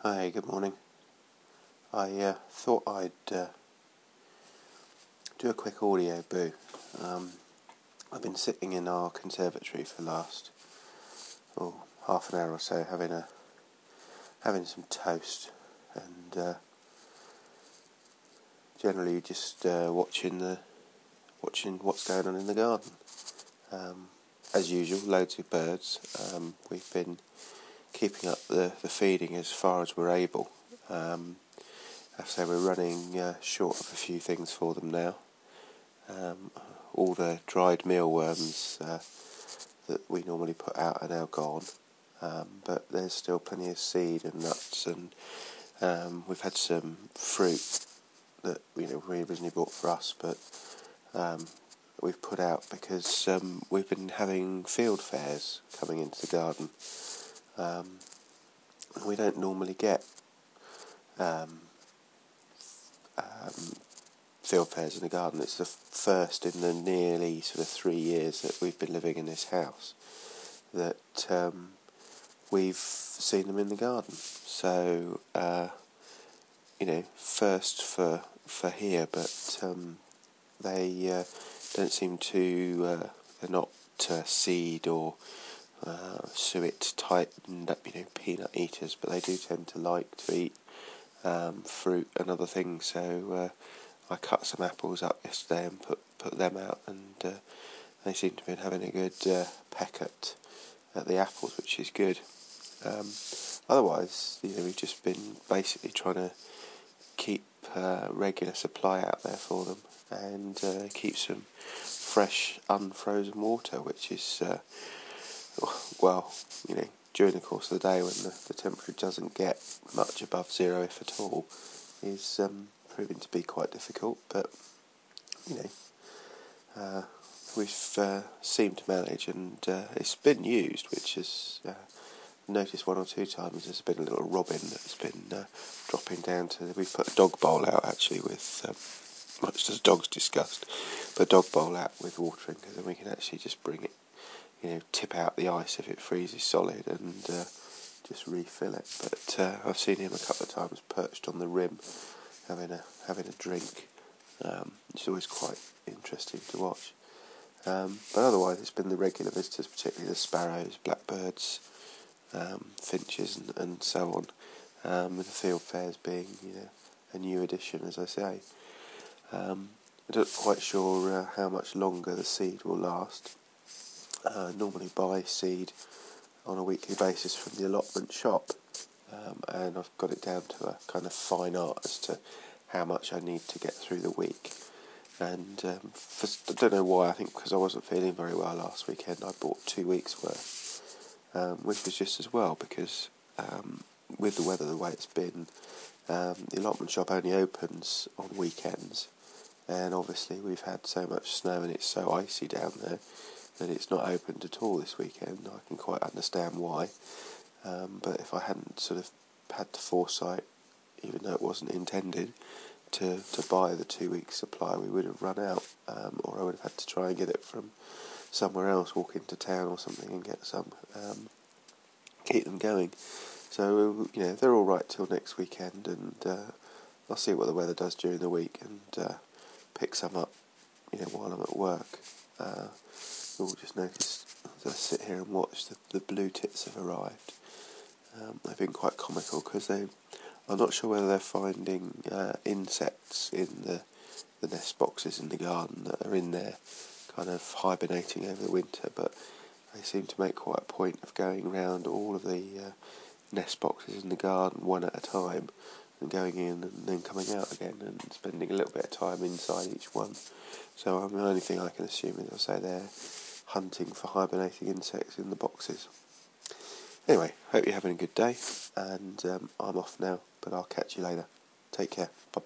Hi, good morning. I thought I'd do a quick audio boo. I've been sitting in our conservatory for the last half an hour or so, having some toast, and generally just watching what's going on in the garden. As usual, loads of birds. We've been keeping up the feeding as far as we're able. So we're running short of a few things for them now. All the dried mealworms that we normally put out are now gone, but there's still plenty of seed and nuts, and we've had some fruit that we originally bought for us, but we've put out because we've been having field fairs coming into the garden. We don't normally get field fairs in the garden. It's the first in the nearly sort of 3 years that we've been living in this house that we've seen them in the garden. So first for here, but they don't seem to they're not seed or suet type peanut eaters, but they do tend to like to eat fruit and other things. So I cut some apples up yesterday and put them out, and they seem to be having a good peck at the apples, which is good. Otherwise, we've just been basically trying to keep regular supply out there for them, and keep some fresh, unfrozen water, which is during the course of the day when the temperature doesn't get much above zero, if at all, is proving to be quite difficult. But we've seemed to manage, and it's been used, which is noticed one or two times. There's been a little robin that's been dropping down to. We've put a dog bowl out actually with much as dogs disgust, but a dog bowl out with watering, because then we can actually just bring it, tip out the ice if it freezes solid, and just refill it. But I've seen him a couple of times perched on the rim, having a drink. It's always quite interesting to watch. But otherwise, it's been the regular visitors, particularly the sparrows, blackbirds, finches, and so on. With the field fairs being, a new addition, as I say. I'm not quite sure how much longer the seed will last. Normally buy seed on a weekly basis from the allotment shop, and I've got it down to a kind of fine art as to how much I need to get through the week. And I don't know why, I think because I wasn't feeling very well last weekend, I bought 2 weeks worth, which was just as well, because with the weather the way it's been, the allotment shop only opens on weekends, and obviously we've had so much snow and it's so icy down there that it's not opened at all this weekend. I can quite understand why, but if I hadn't sort of had the foresight, even though it wasn't intended, to buy the 2 weeks supply, we would have run out, or I would have had to try and get it from somewhere else, walk into town or something and get some, keep them going. So they're all right till next weekend, and I'll see what the weather does during the week, and pick some up while I'm at work. You'll just notice as I sit here and watch, the blue tits have arrived. They've been quite comical because I'm not sure whether they're finding insects in the nest boxes in the garden that are in there, kind of hibernating over the winter, but they seem to make quite a point of going round all of the nest boxes in the garden one at a time, and going in and then coming out again, and spending a little bit of time inside each one. So the only thing I can assume is, I'll say, they're hunting for hibernating insects in the boxes. Anyway, hope you're having a good day, and I'm off now, but I'll catch you later. Take care. Bye.